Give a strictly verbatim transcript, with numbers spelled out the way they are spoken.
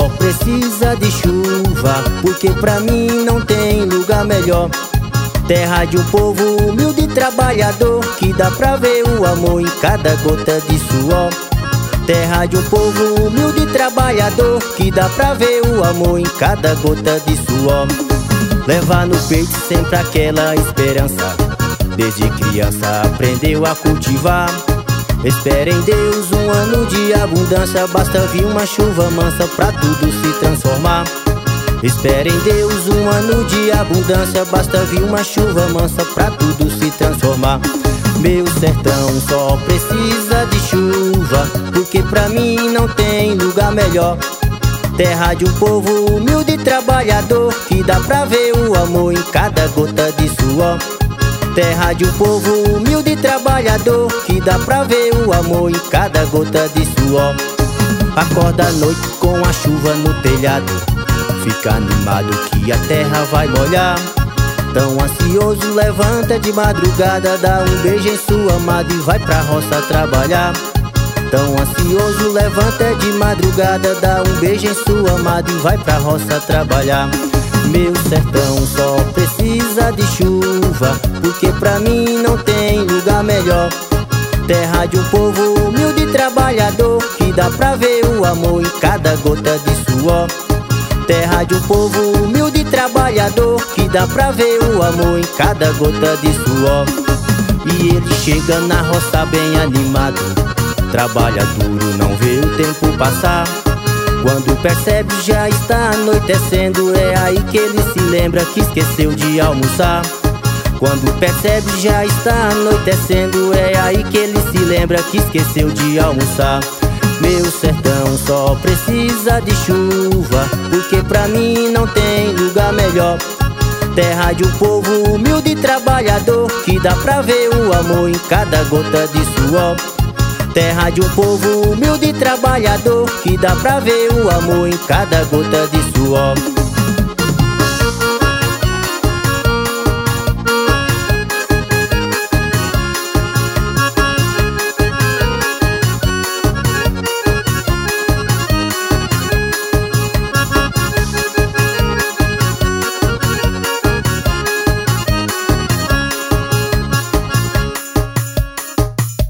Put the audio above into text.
só precisa de chuva, porque pra mim não tem lugar melhor. Terra de um povo humilde e trabalhador, que dá pra ver o amor em cada gota de suor. Terra de um povo humilde e trabalhador, que dá pra ver o amor em cada gota de suor. Leva no peito sempre aquela esperança, desde criança aprendeu a cultivar. Espera em Deus um ano de abundância, basta vir uma chuva mansa pra tudo se transformar. Espera em Deus um ano de abundância, basta vir uma chuva mansa pra tudo se transformar. Meu sertão só precisa de chuva, porque pra mim não tem lugar melhor. Terra de um povo humilde e trabalhador, que dá pra ver o amor em cada gota de suor. Terra de um povo humilde e trabalhador, que dá pra ver o amor em cada gota de suor. Acorda à noite com a chuva no telhado, fica animado que a terra vai molhar. Tão ansioso, levanta de madrugada, dá um beijo em sua amada e vai pra roça trabalhar. Tão ansioso, levanta de madrugada, dá um beijo em sua amada e vai pra roça trabalhar. Meu sertão só precisa de chuva, porque pra mim não tem lugar melhor. Terra de um povo humilde e trabalhador, que dá pra ver o amor em cada gota de suor. Terra de um povo humilde e trabalhador, que dá pra ver o amor em cada gota de suor. E ele chega na roça bem animado, trabalha duro, não vê o tempo passar. Quando percebe já está anoitecendo, é aí que ele se lembra que esqueceu de almoçar. Quando percebe já está anoitecendo, é aí que ele se lembra que esqueceu de almoçar. Meu sertão só precisa de chuva, porque pra mim não tem lugar melhor. Terra de um povo humilde e trabalhador, que dá pra ver o amor em cada gota de suor. Terra de um povo humilde e trabalhador, que dá pra ver o amor em cada gota de suor.